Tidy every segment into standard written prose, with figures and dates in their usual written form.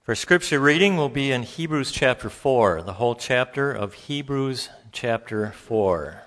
Our scripture reading will be in Hebrews chapter 4, the whole chapter of Hebrews chapter 4.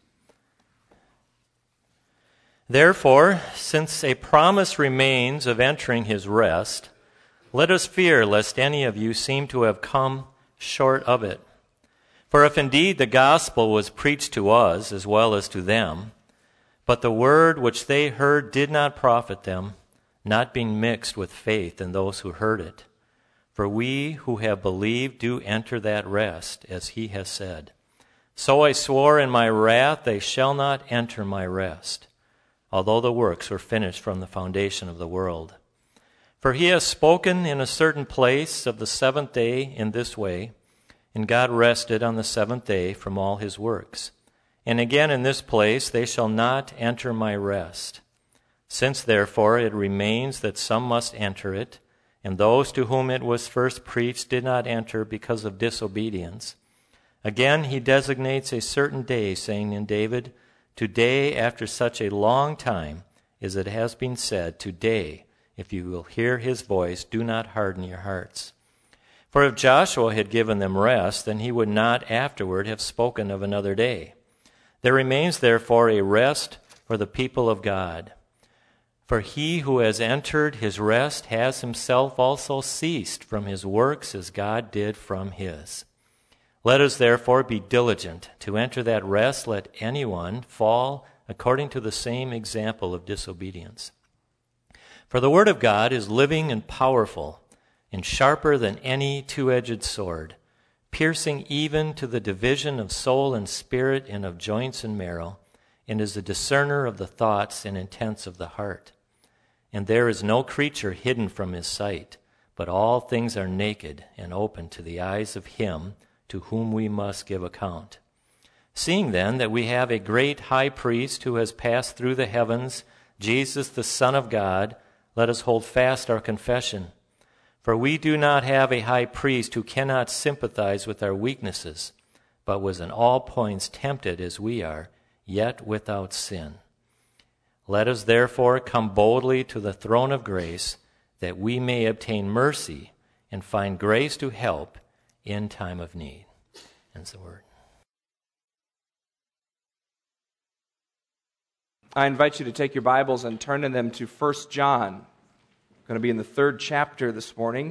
Therefore, since a promise remains of entering his rest, let us fear lest any of you seem to have come short of it. For if indeed the gospel was preached to us as well as to them, but the word which they heard did not profit them, not being mixed with faith in those who heard it. For we who have believed do enter that rest, as he has said, So I swore in my wrath, they shall not enter my rest, although the works were finished from the foundation of the world. For he has spoken in a certain place of the seventh day in this way, and God rested on the seventh day from all his works. And again in this place, they shall not enter my rest. Since therefore it remains that some must enter it, and those to whom it was first preached did not enter because of disobedience. Again, he designates a certain day, saying in David, Today, after such a long time, as it has been said, Today, if you will hear his voice, do not harden your hearts. For if Joshua had given them rest, then he would not afterward have spoken of another day. There remains therefore a rest for the people of God. For he who has entered his rest has himself also ceased from his works as God did from his. Let us therefore be diligent to enter that rest, let anyone fall according to the same example of disobedience. For the word of God is living and powerful, and sharper than any two-edged sword, piercing even to the division of soul and spirit and of joints and marrow, and is a discerner of the thoughts and intents of the heart. And there is no creature hidden from his sight, but all things are naked and open to the eyes of him to whom we must give account. Seeing then that we have a great high priest who has passed through the heavens, Jesus the Son of God, let us hold fast our confession. For we do not have a high priest who cannot sympathize with our weaknesses, but was in all points tempted as we are, yet without sin. Let us therefore come boldly to the throne of grace, that we may obtain mercy and find grace to help in time of need. That's the word. I invite you to take your Bibles and turn in them to 1 John. I'm going to be in the 3rd chapter this morning.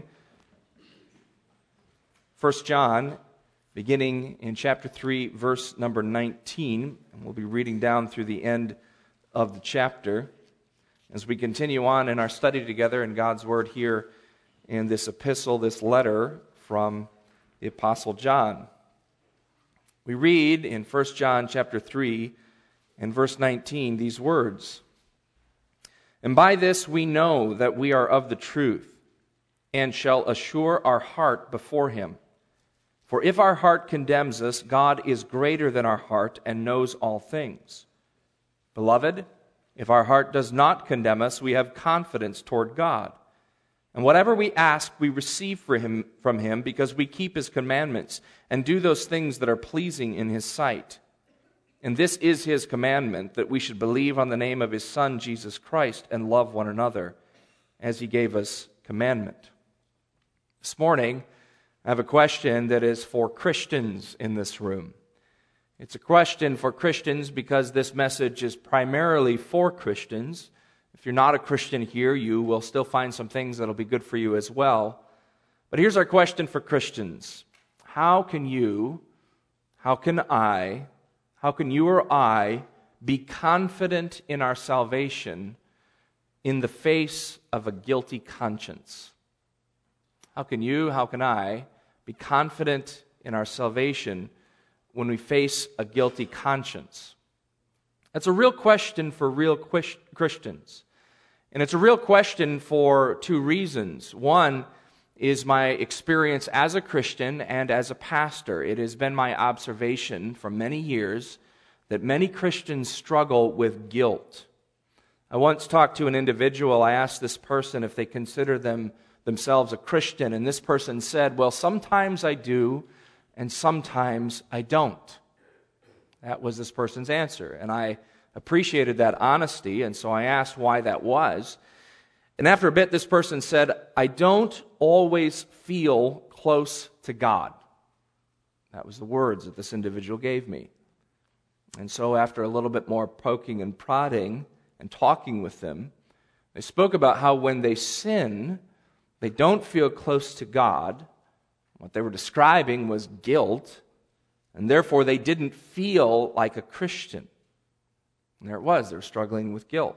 1 John, beginning in chapter 3, verse number 19. And we'll be reading down through the end of the chapter as we continue on in our study together in God's Word here in this epistle, this letter from the Apostle John. We read in 1 John chapter 3 and verse 19 these words, And by this we know that we are of the truth, and shall assure our heart before him. For if our heart condemns us, God is greater than our heart and knows all things. Beloved, if our heart does not condemn us, we have confidence toward God. And whatever we ask, we receive from him because we keep his commandments and do those things that are pleasing in his sight. And this is his commandment, that we should believe on the name of his Son, Jesus Christ, and love one another as he gave us commandment. This morning, I have a question that is for Christians in this room. It's a question for Christians because this message is primarily for Christians. If you're not a Christian here, you will still find some things that will be good for you as well. But here's our question for Christians. How can you or I be confident in our salvation in the face of a guilty conscience? How can I be confident in our salvation when we face a guilty conscience? That's a real question for real Christians. And it's a real question for two reasons. One is my experience as a Christian and as a pastor. It has been my observation for many years that many Christians struggle with guilt. I once talked to an individual. I asked this person if they consider themselves a Christian, and this person said, well, sometimes I do, and sometimes I don't. That was this person's answer, and I appreciated that honesty, and so I asked why that was. And after a bit, this person said, I don't always feel close to God. That was the words that this individual gave me. And so after a little bit more poking and prodding and talking with them, they spoke about how when they sin, they don't feel close to God. What they were describing was guilt, and therefore they didn't feel like a Christian. And there it was, they were struggling with guilt.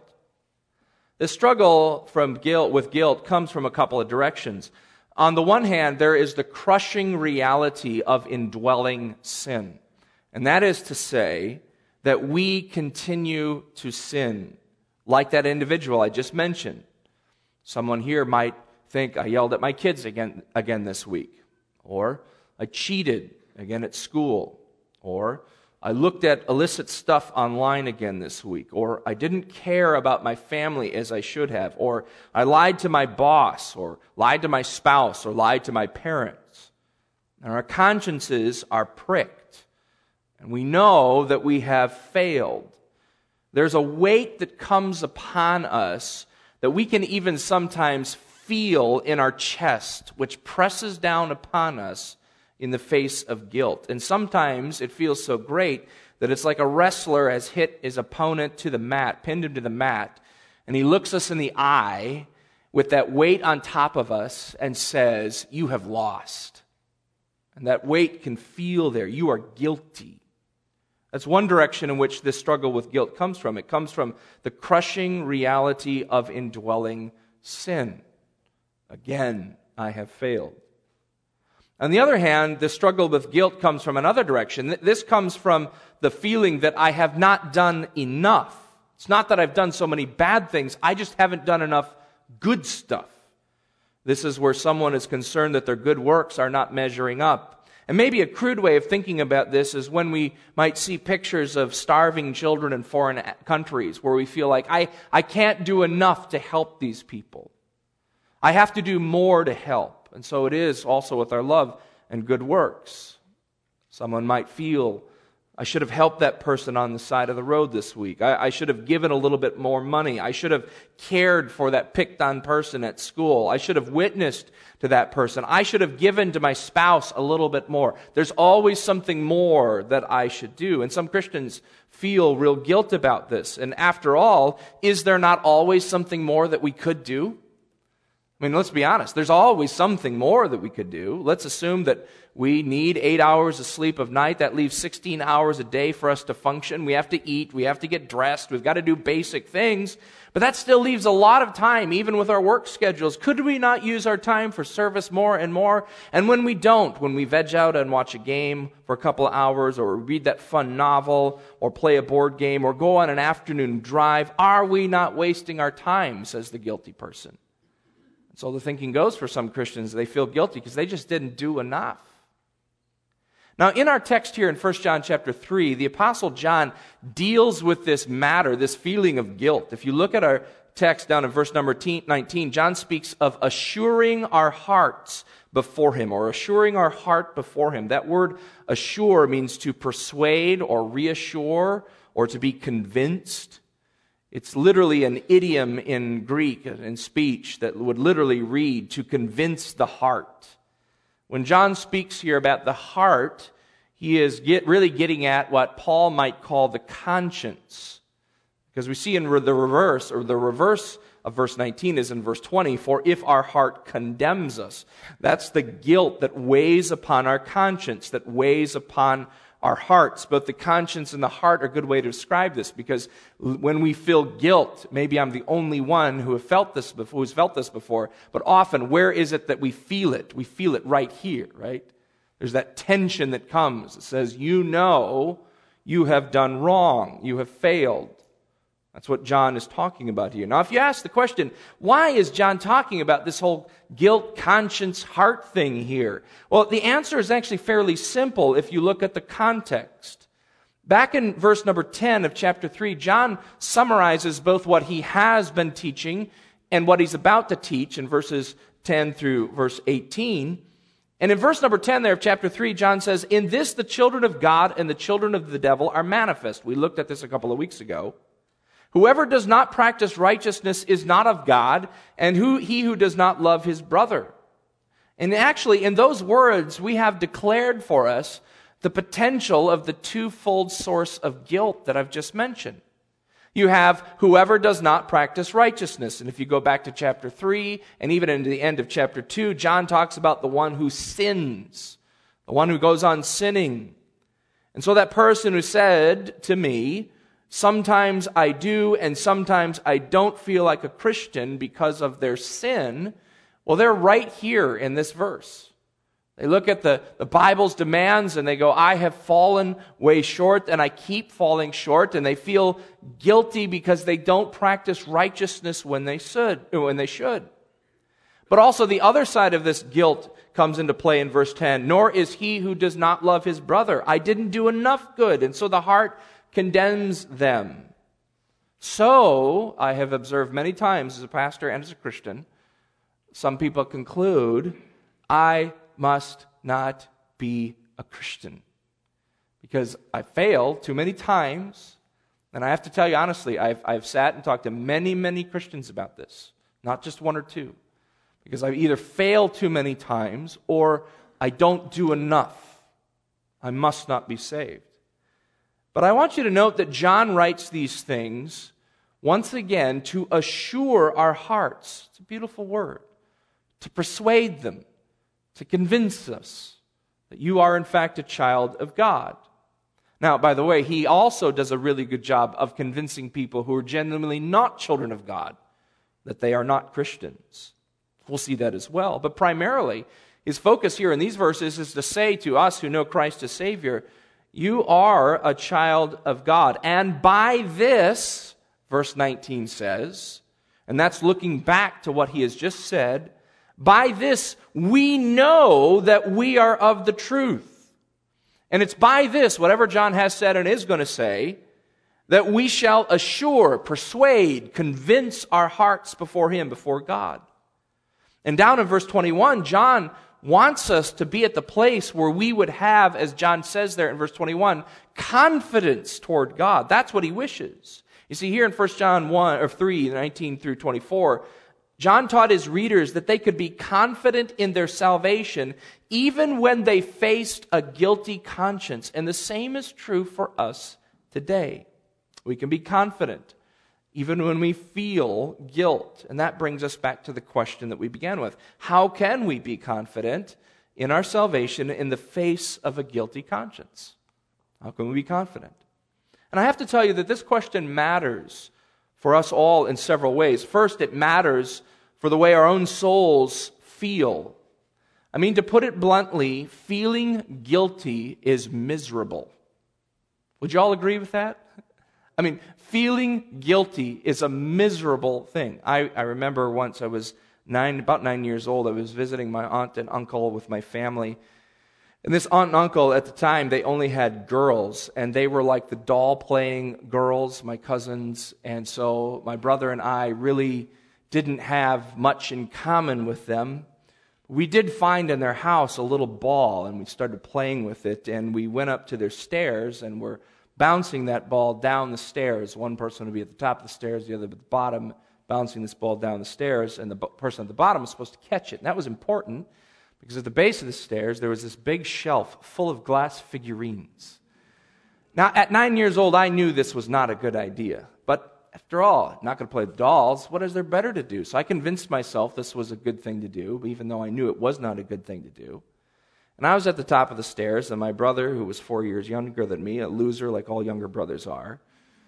The struggle with guilt comes from a couple of directions. On the one hand, there is the crushing reality of indwelling sin. And that is to say that we continue to sin, like that individual I just mentioned. Someone here might think, I yelled at my kids again this week. Or, I cheated again at school. Or, I looked at illicit stuff online again this week. Or, I didn't care about my family as I should have. Or, I lied to my boss. Or, lied to my spouse. Or, lied to my parents. And our consciences are pricked. And we know that we have failed. There's a weight that comes upon us that we can even sometimes feel in our chest, which presses down upon us in the face of guilt. And sometimes it feels so great that it's like a wrestler has hit his opponent to the mat, pinned him to the mat, and he looks us in the eye with that weight on top of us and says, you have lost. And that weight can feel there. You are guilty. That's one direction in which this struggle with guilt comes from. It comes from the crushing reality of indwelling sin. Again, I have failed. On the other hand, the struggle with guilt comes from another direction. This comes from the feeling that I have not done enough. It's not that I've done so many bad things, I just haven't done enough good stuff. This is where someone is concerned that their good works are not measuring up. And maybe a crude way of thinking about this is when we might see pictures of starving children in foreign countries where we feel like, I can't do enough to help these people. I have to do more to help. And so it is also with our love and good works. Someone might feel, I should have helped that person on the side of the road this week. I should have given a little bit more money. I should have cared for that picked on person at school. I should have witnessed to that person. I should have given to my spouse a little bit more. There's always something more that I should do. And some Christians feel real guilt about this. And after all, is there not always something more that we could do? I mean, let's be honest. There's always something more that we could do. Let's assume that we need 8 hours of sleep of night. That leaves 16 hours a day for us to function. We have to eat. We have to get dressed. We've got to do basic things. But that still leaves a lot of time, even with our work schedules. Could we not use our time for service more and more? And when we don't, when we veg out and watch a game for a couple of hours, or read that fun novel, or play a board game, or go on an afternoon drive, are we not wasting our time, says the guilty person. So the thinking goes for some Christians, they feel guilty because they just didn't do enough. Now, in our text here in 1 John chapter 3, the Apostle John deals with this matter, this feeling of guilt. If you look at our text down in verse number 19, John speaks of assuring our hearts before him, or assuring our heart before him. That word assure means to persuade or reassure or to be convinced. It's literally an idiom in Greek, in speech, that would literally read, to convince the heart. When John speaks here about the heart, he is really getting at what Paul might call the conscience. Because we see in the reverse of verse 19 is in verse 20, for if our heart condemns us, that's the guilt that weighs upon our conscience, that weighs upon our hearts. Both the conscience and the heart are a good way to describe this, because when we feel guilt, maybe I'm the only one who's felt this before, but often, where is it that we feel it? We feel it right here, right? There's that tension that comes. It says, you know you have done wrong. You have failed. That's what John is talking about here. Now, if you ask the question, why is John talking about this whole guilt, conscience, heart thing here? Well, the answer is actually fairly simple if you look at the context. Back in verse number 10 of chapter 3, John summarizes both what he has been teaching and what he's about to teach in verses 10 through verse 18. And in verse number 10 there of chapter 3, John says, in this the children of God and the children of the devil are manifest. We looked at this a couple of weeks ago. Whoever does not practice righteousness is not of God, and he who does not love his brother. And actually, in those words, we have declared for us the potential of the twofold source of guilt that I've just mentioned. You have whoever does not practice righteousness. And if you go back to chapter 3 and even into the end of chapter 2, John talks about the one who sins, the one who goes on sinning. And so that person who said to me, sometimes I do and sometimes I don't feel like a Christian because of their sin, well, they're right here in this verse. They look at the Bible's demands and they go, I have fallen way short and I keep falling short, and they feel guilty because they don't practice righteousness when they should. But also the other side of this guilt comes into play in verse 10. Nor is he who does not love his brother. I didn't do enough good, and so the heart condemns them. So, I have observed many times as a pastor and as a Christian, some people conclude, I must not be a Christian because I fail too many times. And I have to tell you honestly, I've sat and talked to many, many Christians about this, not just one or two, because I've either failed too many times or I don't do enough. I must not be saved. But I want you to note that John writes these things once again to assure our hearts. It's a beautiful word. To persuade them, to convince us that you are in fact a child of God. Now, by the way, he also does a really good job of convincing people who are genuinely not children of God that they are not Christians. We'll see that as well. But primarily, his focus here in these verses is to say to us who know Christ as Savior, you are a child of God. And by this, verse 19 says, and that's looking back to what he has just said, by this we know that we are of the truth. And it's by this, whatever John has said and is going to say, that we shall assure, persuade, convince our hearts before him, before God. And down in verse 21, John wants us to be at the place where we would have, as John says there in verse 21, confidence toward God. That's what he wishes. You see, here in 1 John 3, 19 through 24, John taught his readers that they could be confident in their salvation even when they faced a guilty conscience. And the same is true for us today. We can be confident even when we feel guilt. And that brings us back to the question that we began with. How can we be confident in our salvation in the face of a guilty conscience? How can we be confident? And I have to tell you that this question matters for us all in several ways. First, it matters for the way our own souls feel. I mean, to put it bluntly, feeling guilty is miserable. Would you all agree with that? I mean, feeling guilty is a miserable thing. I remember once I was about 9 years old. I was visiting my aunt and uncle with my family. And this aunt and uncle, at the time, they only had girls. And they were like the doll-playing girls, my cousins. And so my brother and I really didn't have much in common with them. We did find in their house a little ball, and we started playing with it. And we went up to their stairs and were bouncing that ball down the stairs. One person would be at the top of the stairs, the other at the bottom, bouncing this ball down the stairs, and the person at the bottom was supposed to catch it. And that was important because at the base of the stairs, there was this big shelf full of glass figurines. Now, at 9 years old, I knew this was not a good idea. But after all, I'm not going to play with dolls. What is there better to do? So I convinced myself this was a good thing to do, even though I knew it was not a good thing to do. And I was at the top of the stairs, and my brother, who was 4 years younger than me, a loser like all younger brothers are,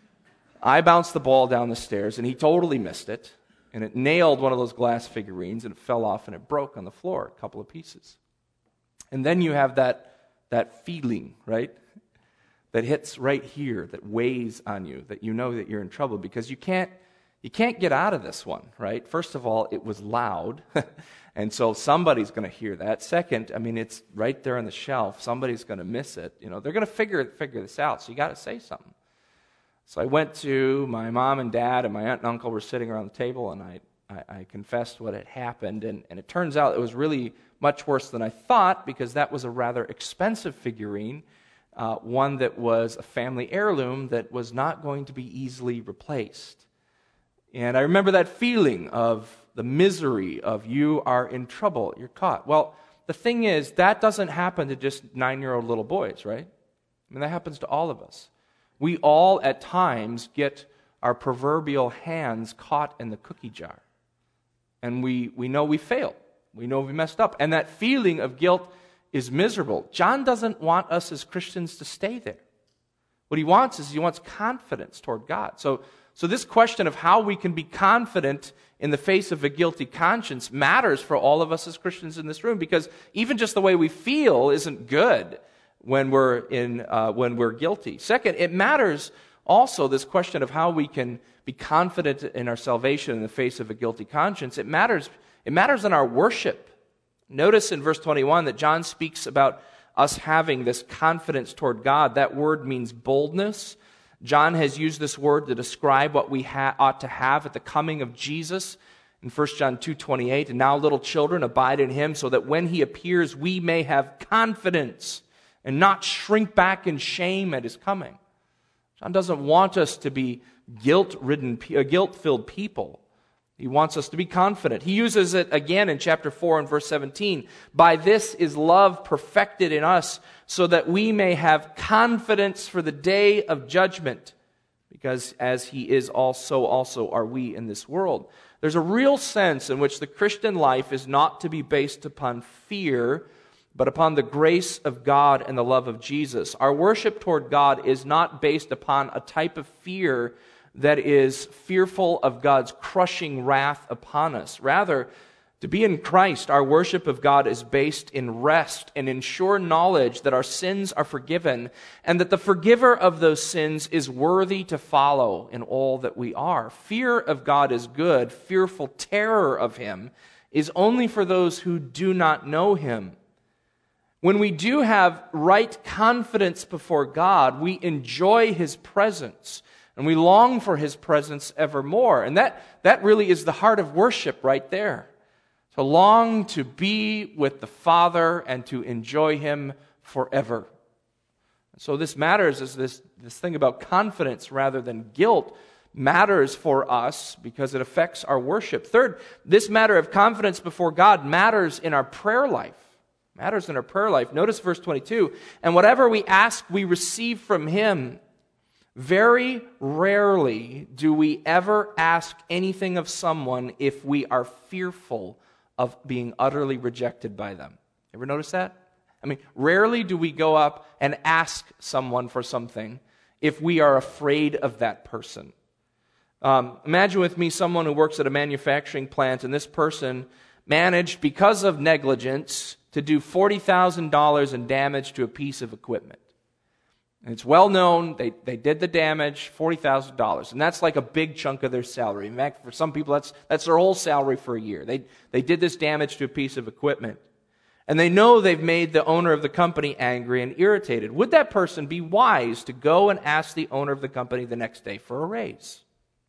I bounced the ball down the stairs, and he totally missed it, and it nailed one of those glass figurines, and it fell off, and it broke on the floor, a couple of pieces. And then you have that feeling, right, that hits right here, that weighs on you, that you know that you're in trouble, because you can't get out of this one, right? First of all, it was loud, and so somebody's going to hear that. Second, I mean, it's right there on the shelf. Somebody's going to miss it. You know, they're going to figure this out, so you got to say something. So I went to my mom and dad, and my aunt and uncle were sitting around the table, and I confessed what had happened, and it turns out it was really much worse than I thought, because that was a rather expensive figurine one that was a family heirloom that was not going to be easily replaced. And I remember that feeling of the misery of you are in trouble, you're caught. Well, the thing is, that doesn't happen to just 9-year-old little boys, right? I mean, that happens to all of us. We all, at times, get our proverbial hands caught in the cookie jar. And we know we failed. We know we messed up. And that feeling of guilt is miserable. John doesn't want us as Christians to stay there. What he wants is he wants confidence toward God. So this question of how we can be confident in the face of a guilty conscience matters for all of us as Christians in this room, because even just the way we feel isn't good when we're guilty. Second, it matters also, this question of how we can be confident in our salvation in the face of a guilty conscience. It matters in our worship. Notice in verse 21 that John speaks about us having this confidence toward God. That word means boldness. John has used this word to describe what we ought to have at the coming of Jesus in 1 John 2:28. And now, little children, abide in him, so that when he appears, we may have confidence and not shrink back in shame at his coming. John doesn't want us to be guilt-filled people. He wants us to be confident. He uses it again in chapter 4 and verse 17. By this is love perfected in us, so that we may have confidence for the day of judgment. Because as he is also are we in this world. There's a real sense in which the Christian life is not to be based upon fear, but upon the grace of God and the love of Jesus. Our worship toward God is not based upon a type of fear that is fearful of God's crushing wrath upon us. Rather, to be in Christ, our worship of God is based in rest and in sure knowledge that our sins are forgiven and that the forgiver of those sins is worthy to follow in all that we are. Fear of God is good. Fearful terror of him is only for those who do not know him. When we do have right confidence before God, we enjoy his presence. And we long for his presence evermore. And that really is the heart of worship right there. To long to be with the Father and to enjoy him forever. So this matters, as this thing about confidence rather than guilt matters for us because it affects our worship. Third, this matter of confidence before God matters in our prayer life. Notice verse 22. And whatever we ask, we receive from him. Very rarely do we ever ask anything of someone if we are fearful of being utterly rejected by them. Ever notice that? I mean, rarely do we go up and ask someone for something if we are afraid of that person. Imagine with me someone who works at a manufacturing plant, and this person managed, because of negligence, to do $40,000 in damage to a piece of equipment. And it's well known, they did the damage, $40,000. And that's like a big chunk of their salary. In fact, for some people, that's their whole salary for a year. They did this damage to a piece of equipment. And they know they've made the owner of the company angry and irritated. Would that person be wise to go and ask the owner of the company the next day for a raise?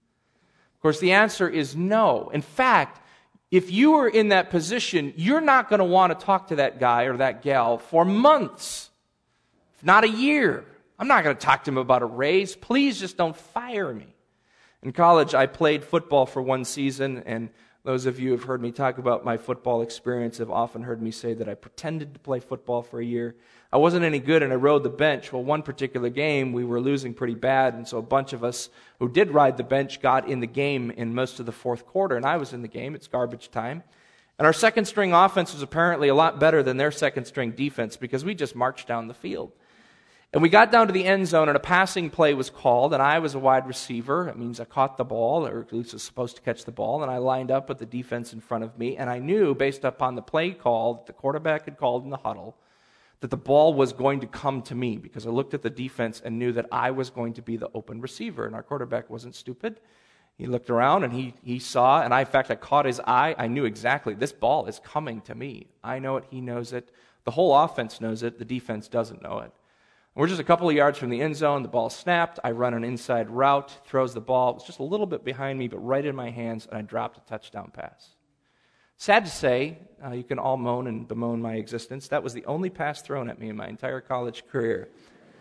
Of course, the answer is no. In fact, if you were in that position, you're not going to want to talk to that guy or that gal for months, if not a year. I'm not going to talk to him about a raise. Please just don't fire me. In college, I played football for one season, and those of you who have heard me talk about my football experience have often heard me say that I pretended to play football for a year. I wasn't any good, and I rode the bench. Well, one particular game, we were losing pretty bad, and so a bunch of us who did ride the bench got in the game in most of the fourth quarter, and I was in the game. It's garbage time. And our second-string offense was apparently a lot better than their second-string defense because we just marched down the field. And we got down to the end zone, and a passing play was called, and I was a wide receiver. It means I caught the ball, or at least was supposed to catch the ball, and I lined up with the defense in front of me, and I knew, based upon the play call that the quarterback had called in the huddle, that the ball was going to come to me, because I looked at the defense and knew that I was going to be the open receiver, and our quarterback wasn't stupid. He looked around, and he saw, and in fact, I caught his eye. I knew exactly, this ball is coming to me. I know it, he knows it. The whole offense knows it, the defense doesn't know it. We're just a couple of yards from the end zone. The ball snapped. I run an inside route, throws the ball. It's just a little bit behind me, but right in my hands, and I dropped a touchdown pass. Sad to say, you can all moan and bemoan my existence. That was the only pass thrown at me in my entire college career.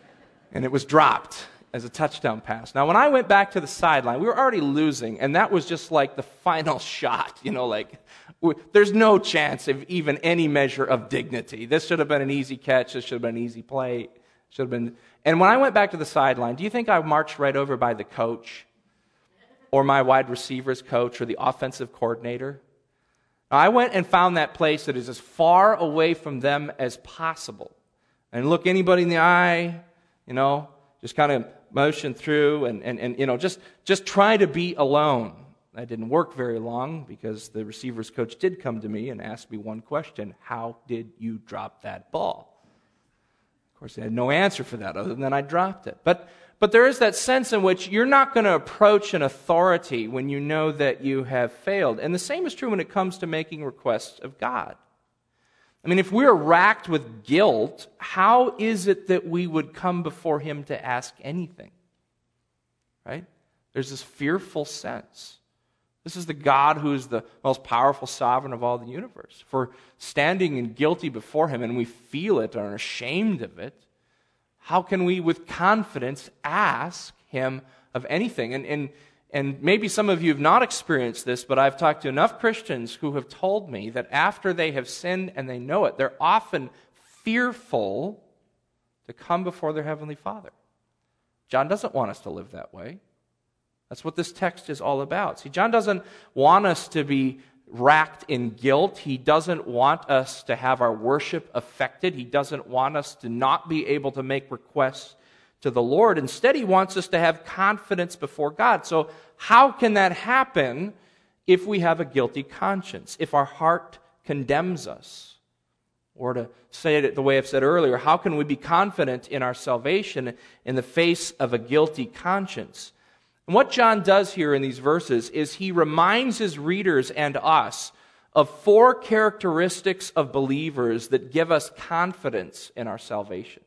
And it was dropped as a touchdown pass. Now, when I went back to the sideline, we were already losing, and that was just like the final shot. There's no chance of even any measure of dignity. This should have been an easy catch. This should have been an easy play. Should have been. And when I went back to the sideline, do you think I marched right over by the coach or my wide receivers coach or the offensive coordinator? I went and found that place that is as far away from them as possible. And look anybody in the eye, just kind of motion through and just try to be alone. That didn't work very long because the receivers coach did come to me and ask me one question: how did you drop that ball? Of course, I had no answer for that other than I dropped it. But there is that sense in which you're not going to approach an authority when you know that you have failed. And the same is true when it comes to making requests of God. I mean, if we're racked with guilt, how is it that we would come before Him to ask anything? Right? There's this fearful sense. This is the God who is the most powerful sovereign of all the universe. If we're standing and guilty before Him and we feel it and are ashamed of it, how can we with confidence ask Him of anything? And maybe some of you have not experienced this, but I've talked to enough Christians who have told me that after they have sinned and they know it, they're often fearful to come before their Heavenly Father. John doesn't want us to live that way. That's what this text is all about. See, John doesn't want us to be racked in guilt. He doesn't want us to have our worship affected. He doesn't want us to not be able to make requests to the Lord. Instead, He wants us to have confidence before God. So how can that happen if we have a guilty conscience, if our heart condemns us? Or to say it the way I've said earlier, how can we be confident in our salvation in the face of a guilty conscience? And what John does here in these verses is he reminds his readers and us of 4 characteristics of believers that give us confidence in our salvation.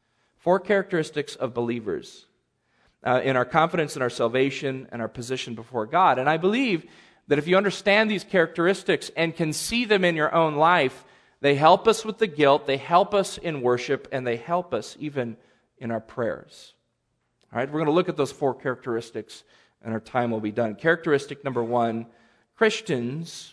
4 characteristics of believers in our confidence in our salvation and our position before God. And I believe that if you understand these characteristics and can see them in your own life, they help us with the guilt, they help us in worship, and they help us even in our prayers. All right, we're going to look at those 4 characteristics, and our time will be done. Characteristic number 1, Christians,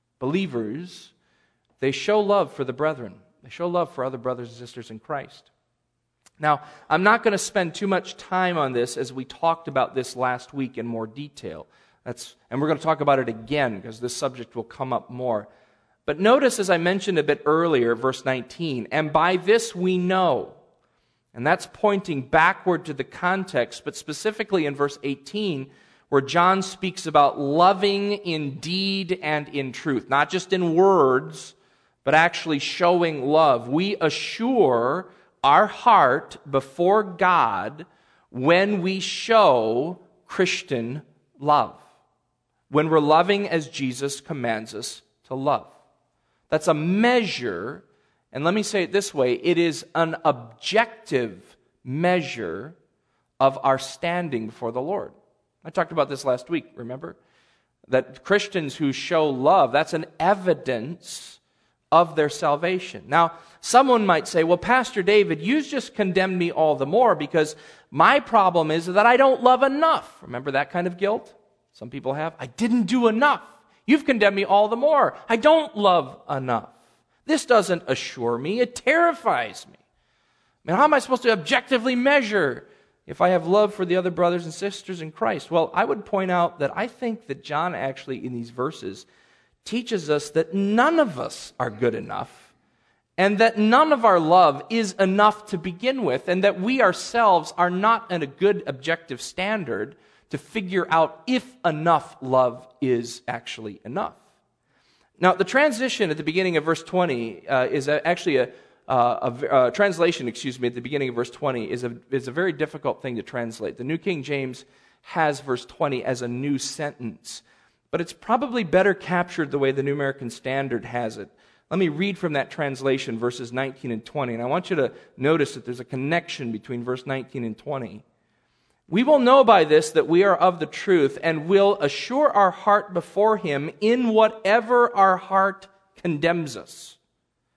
believers, they show love for the brethren. They show love for other brothers and sisters in Christ. Now, I'm not going to spend too much time on this as we talked about this last week in more detail. And we're going to talk about it again because this subject will come up more. But notice, as I mentioned a bit earlier, verse 19, and by this we know. And that's pointing backward to the context, but specifically in verse 18, where John speaks about loving in deed and in truth. Not just in words, but actually showing love. We assure our heart before God when we show Christian love. When we're loving as Jesus commands us to love. That's a measure. And let me say it this way, it is an objective measure of our standing before the Lord. I talked about this last week, remember? That Christians who show love, that's an evidence of their salvation. Now, someone might say, well, Pastor David, you just condemned me all the more because my problem is that I don't love enough. Remember that kind of guilt? Some people have. I didn't do enough. You've condemned me all the more. I don't love enough. This doesn't assure me. It terrifies me. I mean, how am I supposed to objectively measure if I have love for the other brothers and sisters in Christ? Well, I would point out that I think that John actually, in these verses, teaches us that none of us are good enough, and that none of our love is enough to begin with, and that we ourselves are not at a good objective standard to figure out if enough love is actually enough. Now, the transition at the beginning of verse 20 is actually a translation, at the beginning of verse 20 is a very difficult thing to translate. The New King James has verse 20 as a new sentence, but it's probably better captured the way the New American Standard has it. Let me read from that translation, verses 19 and 20, and I want you to notice that there's a connection between verse 19 and 20. We will know by this that we are of the truth and will assure our heart before Him in whatever our heart condemns us.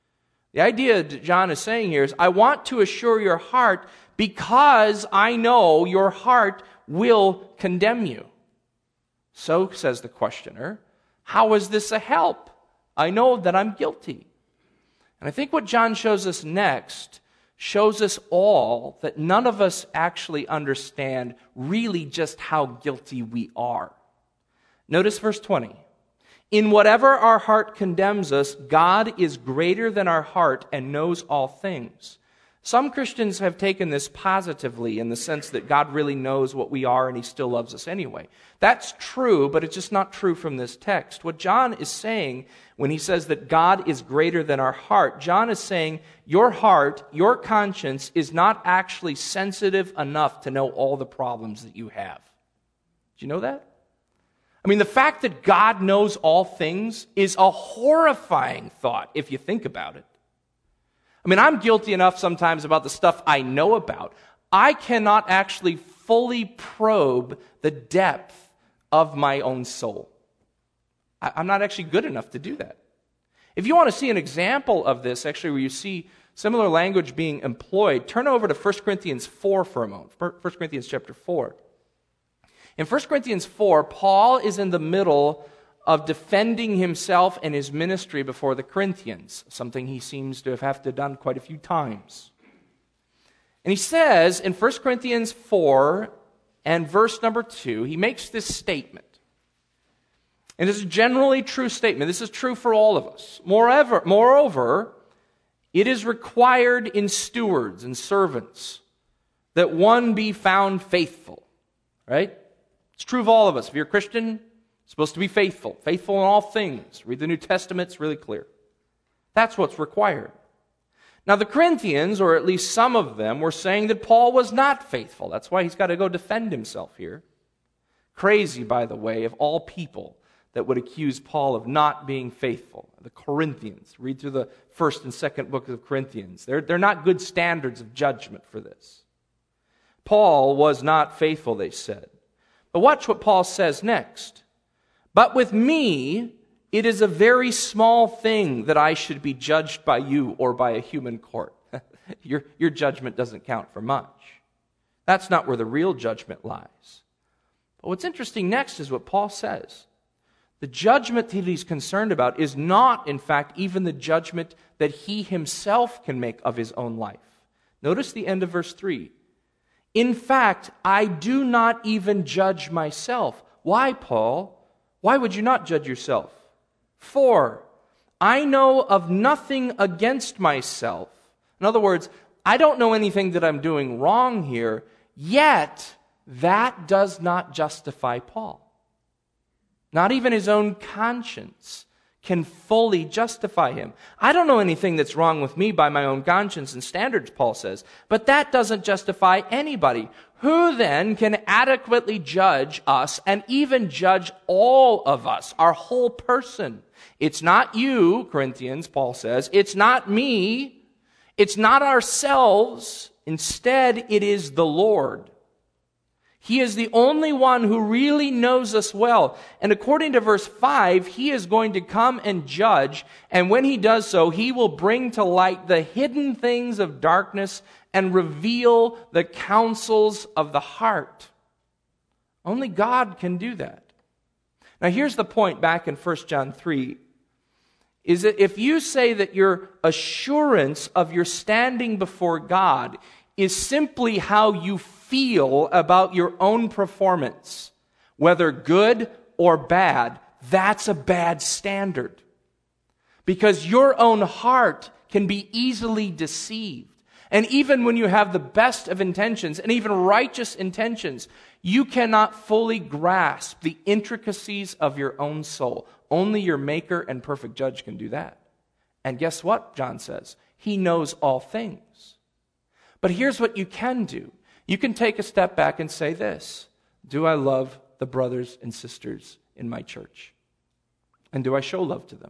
The idea that John is saying here is, I want to assure your heart because I know your heart will condemn you. So, says the questioner, how is this a help? I know that I'm guilty. And I think what John shows us next shows us all that none of us actually understand really just how guilty we are. Notice verse 20. In whatever our heart condemns us, God is greater than our heart and knows all things. Some Christians have taken this positively in the sense that God really knows what we are and He still loves us anyway. That's true, but it's just not true from this text. What John is saying when he says that God is greater than our heart, John is saying your heart, your conscience is not actually sensitive enough to know all the problems that you have. Do you know that? I mean, the fact that God knows all things is a horrifying thought if you think about it. I mean, I'm guilty enough sometimes about the stuff I know about. I cannot actually fully probe the depth of my own soul. I'm not actually good enough to do that. If you want to see an example of this, actually, where you see similar language being employed, turn over to 1 Corinthians 4 for a moment. 1 Corinthians chapter 4. In 1 Corinthians 4, Paul is in the middle of defending himself and his ministry before the Corinthians, something he seems to have to done quite a few times. And he says in 1 Corinthians 4 and verse number 2, he makes this statement. And it's a generally true statement. This is true for all of us. Moreover, it is required in stewards and servants that one be found faithful. Right? It's true of all of us. If you're a Christian, you're supposed to be faithful. Faithful in all things. Read the New Testament, it's really clear. That's what's required. Now the Corinthians, or at least some of them, were saying that Paul was not faithful. That's why he's got to go defend himself here. Crazy, by the way, of all people that would accuse Paul of not being faithful. The Corinthians. Read through the first and second book of Corinthians. They're not good standards of judgment for this. Paul was not faithful, they said. But watch what Paul says next. But with me, it is a very small thing that I should be judged by you or by a human court. Your judgment doesn't count for much. That's not where the real judgment lies. But what's interesting next is what Paul says. The judgment that he's concerned about is not, in fact, even the judgment that he himself can make of his own life. Notice the end of verse 3. In fact, I do not even judge myself. Why, Paul? Why would you not judge yourself? For I know of nothing against myself. In other words, I don't know anything that I'm doing wrong here, yet that does not justify Paul. Not even his own conscience can fully justify him. I don't know anything that's wrong with me by my own conscience and standards, Paul says, but that doesn't justify anybody. Who then can adequately judge us and even judge all of us, our whole person? It's not you, Corinthians, Paul says. It's not me. It's not ourselves. Instead, it is the Lord. He is the only one who really knows us well. And according to verse 5, he is going to come and judge. And when he does so, he will bring to light the hidden things of darkness and reveal the counsels of the heart. Only God can do that. Now here's the point back in 1 John 3. Is that if you say that your assurance of your standing before God is simply how you feel about your own performance, whether good or bad, that's a bad standard. Because your own heart can be easily deceived. And even when you have the best of intentions, and even righteous intentions, you cannot fully grasp the intricacies of your own soul. Only your maker and perfect judge can do that. And guess what, John says? He knows all things. But here's what you can do. You can take a step back and say this. Do I love the brothers and sisters in my church? And do I show love to them?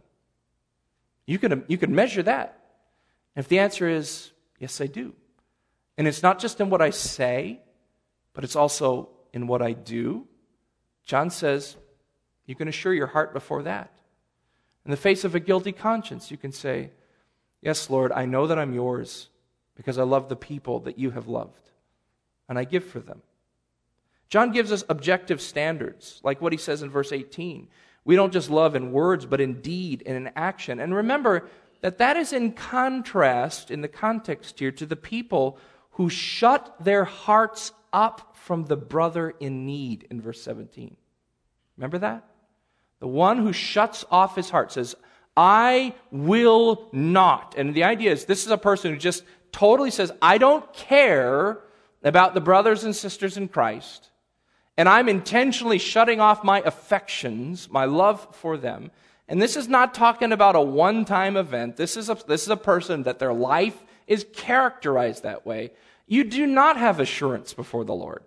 You can measure that. And if the answer is, yes, I do. And it's not just in what I say, but it's also in what I do. John says, you can assure your heart before that. In the face of a guilty conscience, you can say, Yes, Lord, I know that I'm yours because I love the people that you have loved, and I give for them. John gives us objective standards, like what he says in verse 18. We don't just love in words, but in deed and in action. And remember that that is in contrast, in the context here, to the people who shut their hearts up from the brother in need in verse 17. Remember that? The one who shuts off his heart says, I will not. And the idea is this is a person who just totally says, I don't care about the brothers and sisters in Christ, and I'm intentionally shutting off my affections, my love for them. And this is not talking about a one-time event. This is a person that their life is characterized that way. You do not have assurance before the Lord,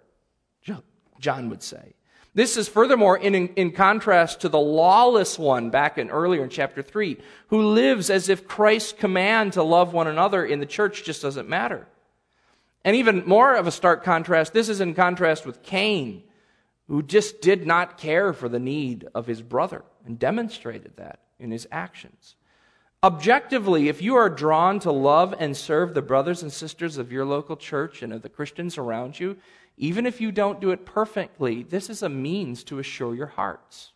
John would say. This is furthermore in contrast to the lawless one back earlier in chapter 3, who lives as if Christ's command to love one another in the church just doesn't matter. And even more of a stark contrast, this is in contrast with Cain, who just did not care for the need of his brother and demonstrated that in his actions. Objectively, if you are drawn to love and serve the brothers and sisters of your local church and of the Christians around you, even if you don't do it perfectly, this is a means to assure your hearts.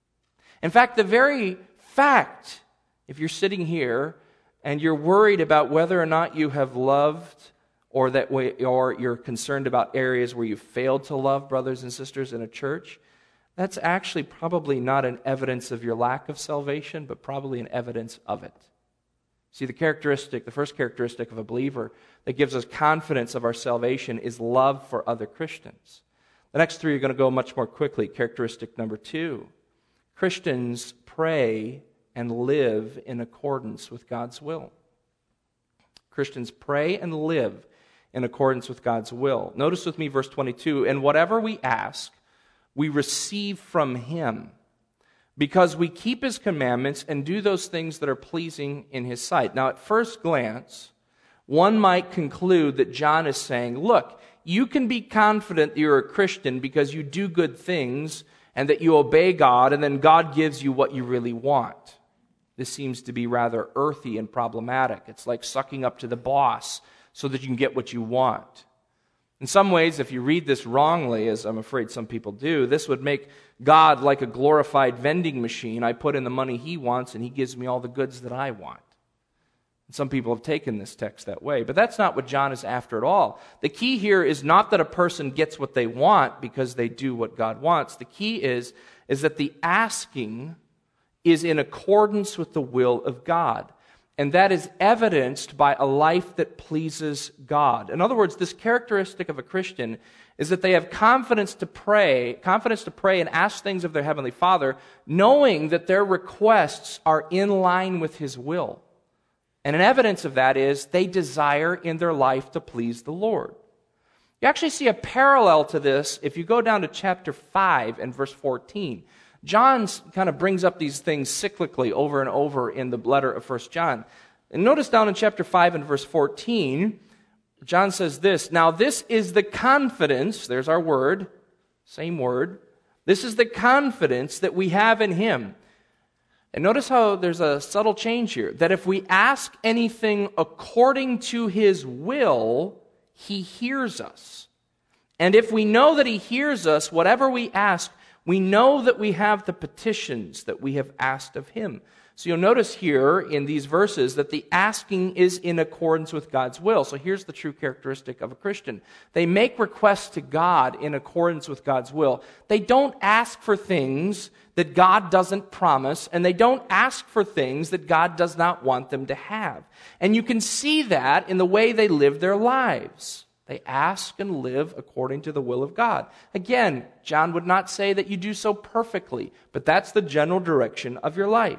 In fact, the very fact, if you're sitting here and you're worried about whether or not you have loved or you're concerned about areas where you failed to love brothers and sisters in a church, that's actually probably not an evidence of your lack of salvation, but probably an evidence of it. See, the first characteristic of a believer that gives us confidence of our salvation is love for other Christians. The next three are going to go much more quickly. Characteristic number 2, Christians pray and live in accordance with God's will. Christians pray and live in accordance with God's will. Notice with me verse 22, and whatever we ask, we receive from Him, because we keep His commandments and do those things that are pleasing in His sight. Now, at first glance, one might conclude that John is saying, look, you can be confident that you're a Christian because you do good things and that you obey God, and then God gives you what you really want. This seems to be rather earthy and problematic. It's like sucking up to the boss so that you can get what you want. In some ways, if you read this wrongly, as I'm afraid some people do, this would make God like a glorified vending machine. I put in the money He wants, and He gives me all the goods that I want. And some people have taken this text that way, but that's not what John is after at all. The key here is not that a person gets what they want because they do what God wants. The key is that the asking is in accordance with the will of God. And that is evidenced by a life that pleases God. In other words, this characteristic of a Christian is that they have confidence to pray and ask things of their Heavenly Father, knowing that their requests are in line with His will. And an evidence of that is they desire in their life to please the Lord. You actually see a parallel to this if you go down to chapter 5 and verse 14. John kind of brings up these things cyclically over and over in the letter of 1 John. And notice down in chapter 5 and verse 14, John says this, now this is the confidence, there's our word, same word, this is the confidence that we have in Him. And notice how there's a subtle change here, that if we ask anything according to His will, He hears us. And if we know that He hears us, whatever we ask, we know that we have the petitions that we have asked of Him. So you'll notice here in these verses that the asking is in accordance with God's will. So here's the true characteristic of a Christian. They make requests to God in accordance with God's will. They don't ask for things that God doesn't promise, and they don't ask for things that God does not want them to have. And you can see that in the way they live their lives. They ask and live according to the will of God. Again, John would not say that you do so perfectly, but that's the general direction of your life.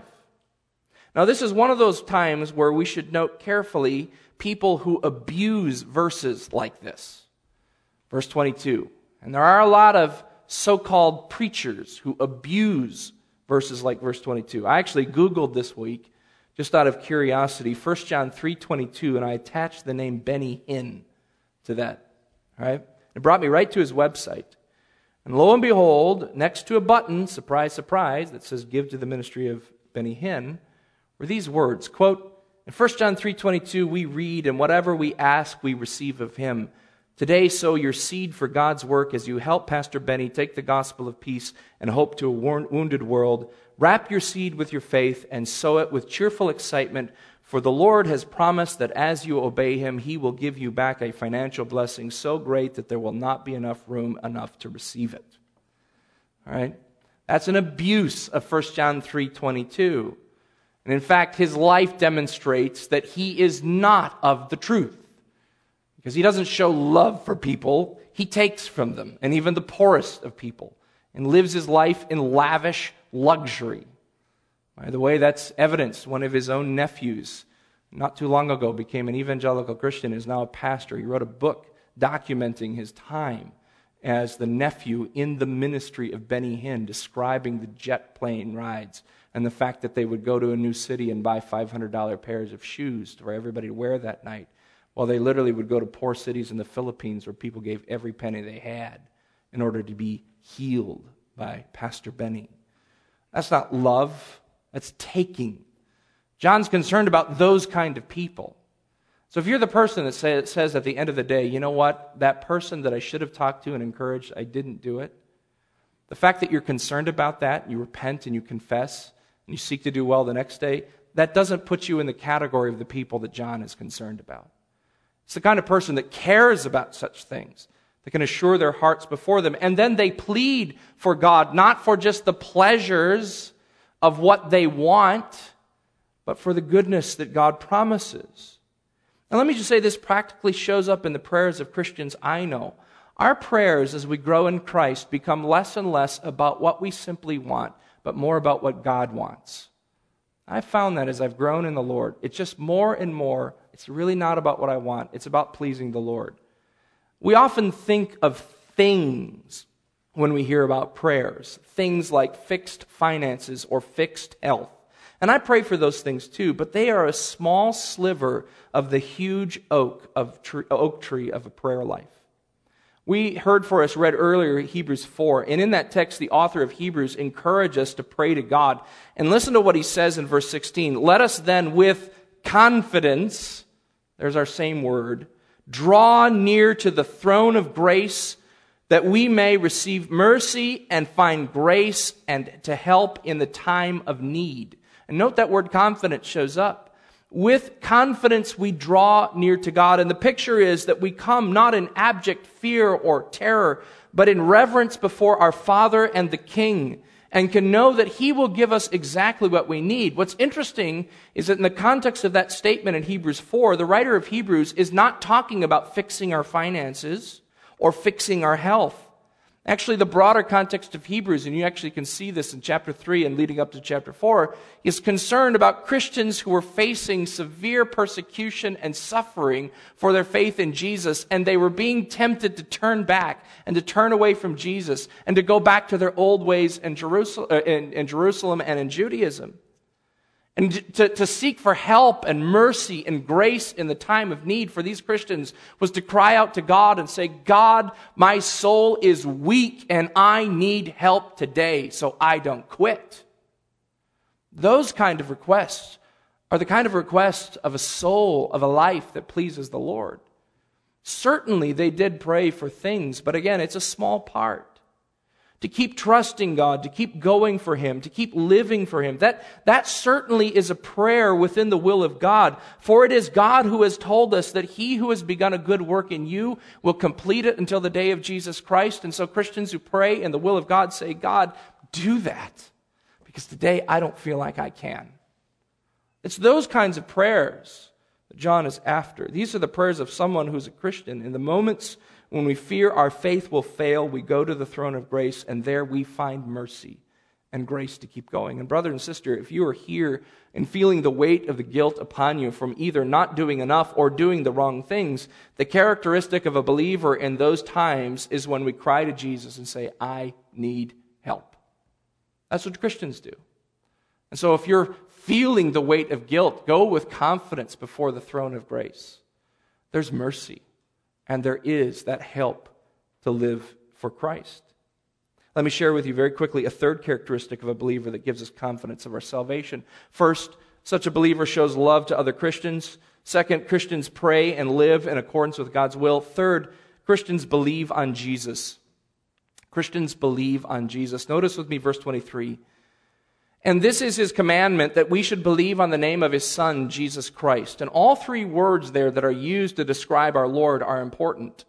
Now, this is one of those times where we should note carefully people who abuse verses like this. Verse 22. And there are a lot of so-called preachers who abuse verses like verse 22. I actually Googled this week, just out of curiosity, 1 John 3:22, and I attached the name Benny Hinn to that. All right? It brought me right to his website. And lo and behold, next to a button, surprise, surprise, that says give to the ministry of Benny Hinn, were these words, quote, In 1 John 3:22, we read, "And whatever we ask, we receive of him." Today, sow your seed for God's work as you help Pastor Benny take the gospel of peace and hope to a wounded world. Wrap your seed with your faith and sow it with cheerful excitement, for the Lord has promised that as you obey him, he will give you back a financial blessing so great that there will not be enough room to receive it. All right? That's an abuse of 1 John 3:22. And in fact, his life demonstrates that he is not of the truth. Because he doesn't show love for people, he takes from them, and even the poorest of people, and lives his life in lavish luxury. By the way, that's evidenced. One of his own nephews, not too long ago, became an evangelical Christian, is now a pastor. He wrote a book documenting his time as the nephew in the ministry of Benny Hinn, describing the jet plane rides and the fact that they would go to a new city and buy $500 pairs of shoes for everybody to wear that night, while they literally would go to poor cities in the Philippines where people gave every penny they had in order to be healed by Pastor Benny. That's not love, that's taking. John's concerned about those kind of people. So if you're the person that says at the end of the day, you know what, that person that I should have talked to and encouraged, I didn't do it, the fact that you're concerned about that, you repent and you confess, and you seek to do well the next day, that doesn't put you in the category of the people that John is concerned about. It's the kind of person that cares about such things, that can assure their hearts before them, and then they plead for God, not for just the pleasures of what they want, but for the goodness that God promises. And let me just say, this practically shows up in the prayers of Christians I know. Our prayers as we grow in Christ become less and less about what we simply want, but more about what God wants. I've found that as I've grown in the Lord, it's just more and more, it's really not about what I want, it's about pleasing the Lord. We often think of things when we hear about prayers, things like fixed finances or fixed health. And I pray for those things too, but they are a small sliver of the huge oak tree of a prayer life. We read earlier Hebrews 4, and in that text, the author of Hebrews encourages us to pray to God. And listen to what he says in verse 16. "Let us then with confidence," there's our same word, "draw near to the throne of grace, that we may receive mercy and find grace and to help in the time of need." And note that word confidence shows up. With confidence we draw near to God. And the picture is that we come not in abject fear or terror, but in reverence before our Father and the King, and can know that He will give us exactly what we need. What's interesting is that in the context of that statement in Hebrews 4, the writer of Hebrews is not talking about fixing our finances or fixing our health. Actually, the broader context of Hebrews, and you actually can see this in chapter 3 and leading up to chapter 4, is concerned about Christians who were facing severe persecution and suffering for their faith in Jesus, and they were being tempted to turn back and to turn away from Jesus and to go back to their old ways in Jerusalem and in Judaism. And to seek for help and mercy and grace in the time of need for these Christians was to cry out to God and say, "God, my soul is weak and I need help today so I don't quit." Those kind of requests are the kind of requests of a soul, of a life that pleases the Lord. Certainly they did pray for things, but again, it's a small part. To keep trusting God, to keep going for Him, to keep living for Him. That certainly is a prayer within the will of God. For it is God who has told us that He who has begun a good work in you will complete it until the day of Jesus Christ. And so Christians who pray in the will of God say, "God, do that, because today I don't feel like I can." It's those kinds of prayers that John is after. These are the prayers of someone who's a Christian. In the moments when we fear our faith will fail, we go to the throne of grace, and there we find mercy and grace to keep going. And brother and sister, if you are here and feeling the weight of the guilt upon you from either not doing enough or doing the wrong things, the characteristic of a believer in those times is when we cry to Jesus and say, "I need help." That's what Christians do. And so if you're feeling the weight of guilt, go with confidence before the throne of grace. There's mercy. And there is that help to live for Christ. Let me share with you very quickly a third characteristic of a believer that gives us confidence of our salvation. First, such a believer shows love to other Christians. Second, Christians pray and live in accordance with God's will. Third, Christians believe on Jesus. Christians believe on Jesus. Notice with me verse 23. And this is his commandment, that we should believe on the name of his Son, Jesus Christ. And all three words there that are used to describe our Lord are important.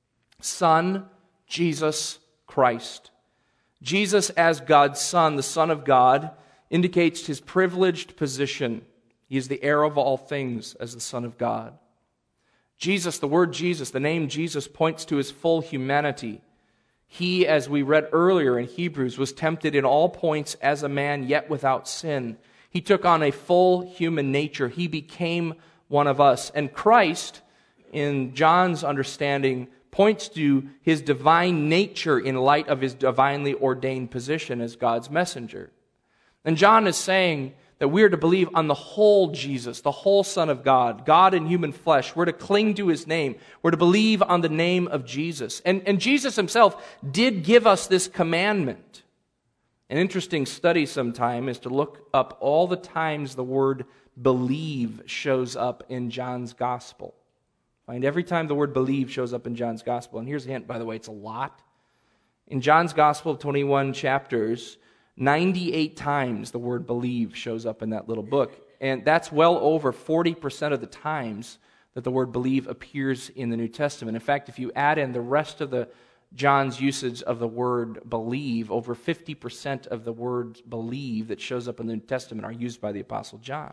Son, Jesus, Christ. Jesus as God's Son, the Son of God, indicates his privileged position. He is the heir of all things as the Son of God. Jesus, the word Jesus, the name Jesus, points to his full humanity. He, as we read earlier in Hebrews, was tempted in all points as a man, yet without sin. He took on a full human nature. He became one of us. And Christ, in John's understanding, points to his divine nature in light of his divinely ordained position as God's messenger. And John is saying that we are to believe on the whole Jesus, the whole Son of God, God in human flesh. We're to cling to his name. We're to believe on the name of Jesus. And Jesus himself did give us this commandment. An interesting study sometime is to look up all the times the word believe shows up in John's gospel. Find every time the word believe shows up in John's gospel. And here's a hint, by the way, it's a lot. In John's gospel of 21 chapters, 98 times the word believe shows up in that little book. And that's well over 40% of the times that the word believe appears in the New Testament. In fact, if you add in the rest of John's usage of the word believe, over 50% of the word believe that shows up in the New Testament are used by the Apostle John.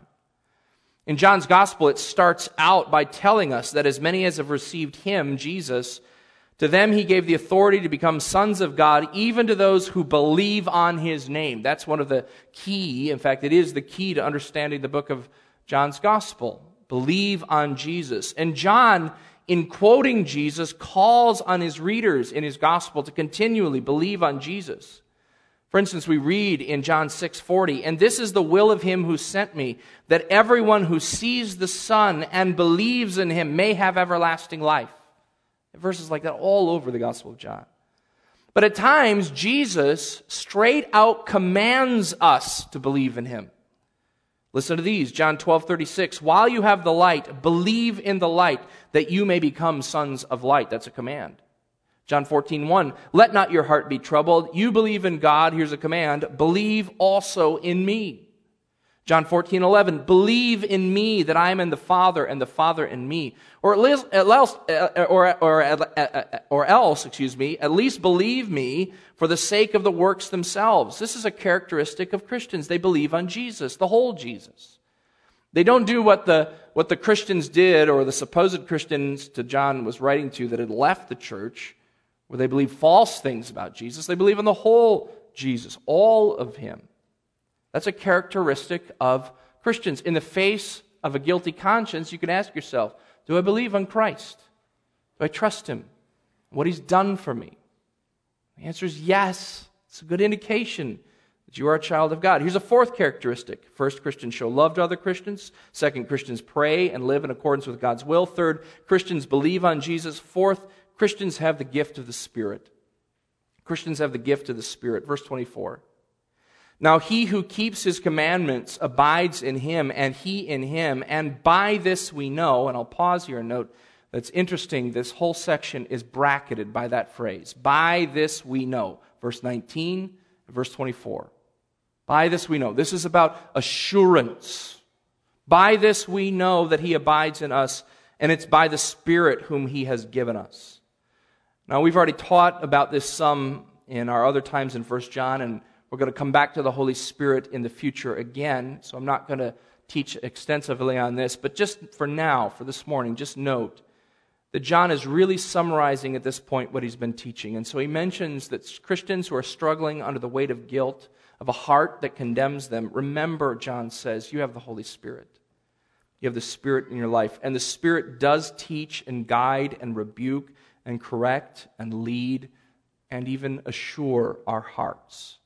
In John's gospel, it starts out by telling us that as many as have received him, Jesus, to them he gave the authority to become sons of God, even to those who believe on his name. That's one of the key, in fact, it is the key to understanding the book of John's gospel. Believe on Jesus. And John, in quoting Jesus, calls on his readers in his gospel to continually believe on Jesus. For instance, we read in John 6:40, and this is the will of him who sent me, that everyone who sees the Son and believes in him may have everlasting life. Verses like that all over the Gospel of John. But at times, Jesus straight out commands us to believe in him. Listen to these. John 12:36, while you have the light, believe in the light, that you may become sons of light. That's a command. John 14:1, let not your heart be troubled. You believe in God, here's a command, believe also in me. John 14:11, believe in me that I am in the Father and the Father in me. Or else, at least believe me for the sake of the works themselves. This is a characteristic of Christians. They believe on Jesus, the whole Jesus. They don't do what the Christians did, or the supposed Christians to John was writing to that had left the church, where they believe false things about Jesus. They believe in the whole Jesus, all of him. That's a characteristic of Christians. In the face of a guilty conscience, you can ask yourself, do I believe on Christ? Do I trust him? What he's done for me? The answer is yes. It's a good indication that you are a child of God. Here's a fourth characteristic. First, Christians show love to other Christians. Second, Christians pray and live in accordance with God's will. Third, Christians believe on Jesus. Fourth, Christians have the gift of the Spirit. Christians have the gift of the Spirit. Verse 24. Now he who keeps his commandments abides in him, and he in him. And by this we know, and I'll pause here and note that's interesting, this whole section is bracketed by that phrase. By this we know. Verse 19, verse 24. By this we know. This is about assurance. By this we know that he abides in us, and it's by the Spirit whom he has given us. Now we've already taught about this some in our other times in 1 John, and we're going to come back to the Holy Spirit in the future again, so I'm not going to teach extensively on this, but just for now, for this morning, just note that John is really summarizing at this point what he's been teaching. And so he mentions that Christians who are struggling under the weight of guilt, of a heart that condemns them, remember, John says, you have the Holy Spirit. You have the Spirit in your life, and the Spirit does teach and guide and rebuke and correct and lead and even assure our hearts.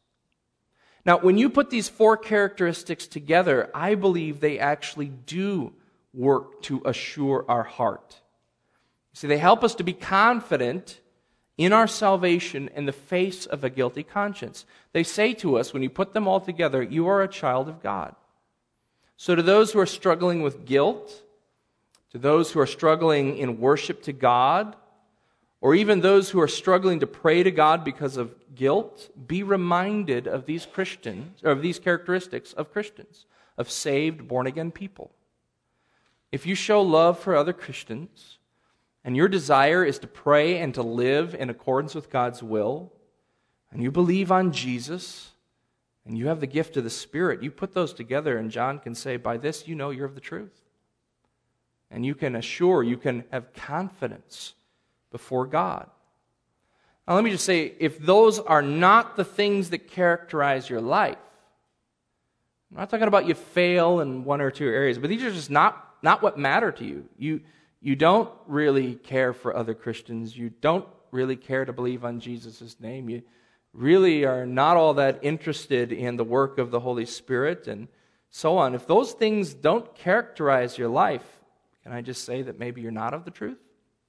Now, when you put these four characteristics together, I believe they actually do work to assure our heart. See, they help us to be confident in our salvation in the face of a guilty conscience. They say to us, when you put them all together, you are a child of God. So to those who are struggling with guilt, to those who are struggling in worship to God, or even those who are struggling to pray to God because of guilt, be reminded of these Christians, or of these characteristics of Christians, of saved, born-again people. If you show love for other Christians, and your desire is to pray and to live in accordance with God's will, and you believe on Jesus, and you have the gift of the Spirit, you put those together, and John can say, by this you know you're of the truth. And you can have confidence before God. Now let me just say, if those are not the things that characterize your life, I'm not talking about you fail in one or two areas, but these are just not what matter to you. You don't really care for other Christians. You don't really care to believe on Jesus' name. You really are not all that interested in the work of the Holy Spirit and so on. If those things don't characterize your life, can I just say that maybe you're not of the truth?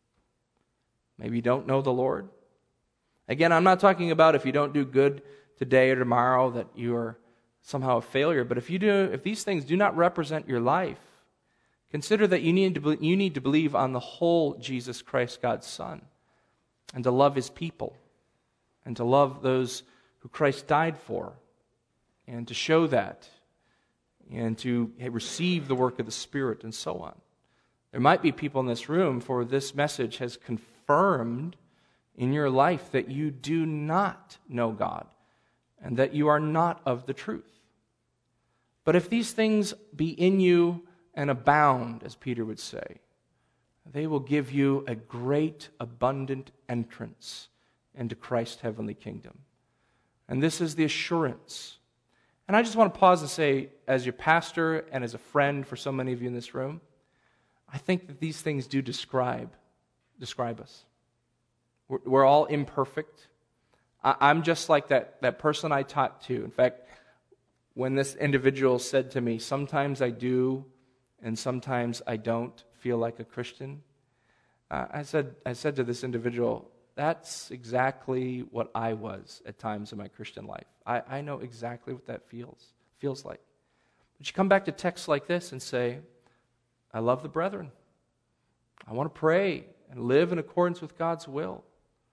Maybe you don't know the Lord? Again, I'm not talking about if you don't do good today or tomorrow that you are somehow a failure, but if these things do not represent your life, consider that you need to believe on the whole Jesus Christ, God's Son, and to love His people, and to love those who Christ died for, and to show that, and to receive the work of the Spirit, and so on. There might be people in this room for this message has confirmed in your life that you do not know God, and that you are not of the truth. But if these things be in you and abound, as Peter would say, they will give you a great, abundant entrance into Christ's heavenly kingdom. And this is the assurance. And I just want to pause and say, as your pastor and as a friend for so many of you in this room, I think that these things do describe us. We're all imperfect. I'm just like that person I taught to. In fact, when this individual said to me, sometimes I do and sometimes I don't feel like a Christian, I said to this individual, that's exactly what I was at times in my Christian life. I know exactly what that feels like. But you come back to texts like this and say, I love the brethren. I want to pray and live in accordance with God's will.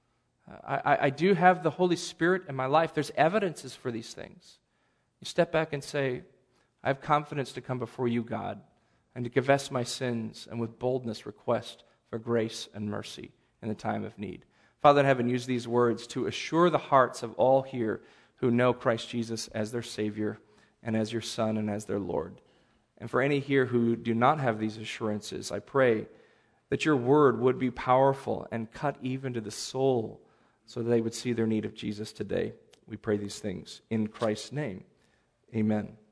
I do have the Holy Spirit in my life. There's evidences for these things. You step back and say, I have confidence to come before you, God, and to confess my sins and with boldness request for grace and mercy in the time of need. Father in heaven, use these words to assure the hearts of all here who know Christ Jesus as their Savior and as your Son and as their Lord. And for any here who do not have these assurances, I pray that your word would be powerful and cut even to the soul so that they would see their need of Jesus today. We pray these things in Christ's name. Amen.